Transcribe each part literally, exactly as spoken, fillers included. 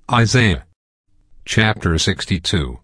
Isaiah chapter sixty-two.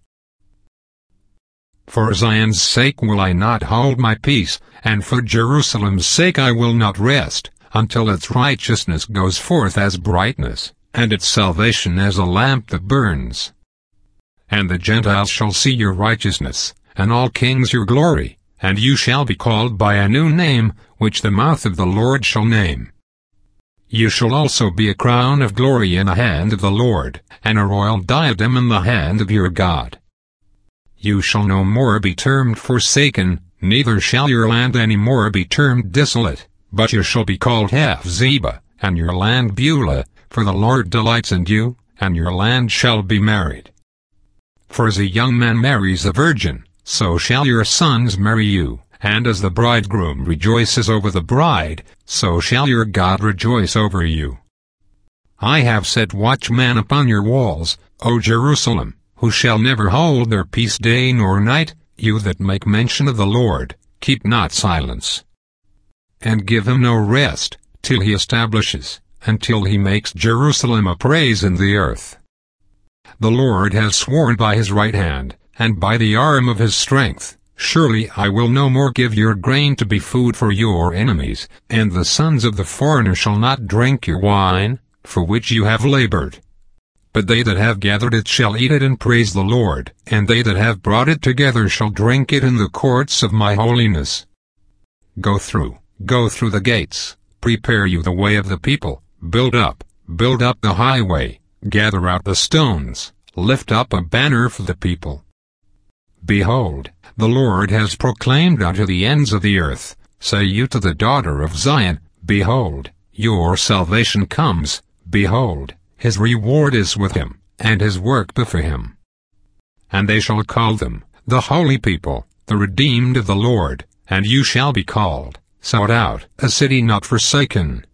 For Zion's sake will I not hold my peace, and for Jerusalem's sake I will not rest, until its righteousness goes forth as brightness, and its salvation as a lamp that burns. And the Gentiles shall see your righteousness, and all kings your glory, and you shall be called by a new name, which the mouth of the Lord shall name. You shall also be a crown of glory in the hand of the Lord, and a royal diadem in the hand of your God. You shall no more be termed forsaken, neither shall your land any more be termed desolate, but you shall be called Hephzibah, and your land Beulah, for the Lord delights in you, and your land shall be married. For as a young man marries a virgin, so shall your sons marry you. And as the bridegroom rejoices over the bride, so shall your God rejoice over you. I have set watchmen upon your walls, O Jerusalem, who shall never hold their peace day nor night. You that make mention of the Lord, keep not silence. And give him no rest, till he establishes, until he makes Jerusalem a praise in the earth. The Lord has sworn by his right hand, and by the arm of his strength, surely I will no more give your grain to be food for your enemies, and the sons of the foreigner shall not drink your wine, for which you have labored. But they that have gathered it shall eat it and praise the Lord, and they that have brought it together shall drink it in the courts of my holiness. Go through, go through the gates, prepare you the way of the people, build up, build up the highway, gather out the stones, lift up a banner for the people. Behold, the Lord has proclaimed unto the ends of the earth, say you to the daughter of Zion, Behold, your salvation comes, behold, his reward is with him, and his work before him. And they shall call them, the holy people, the redeemed of the Lord, and you shall be called, sought out, a city not forsaken,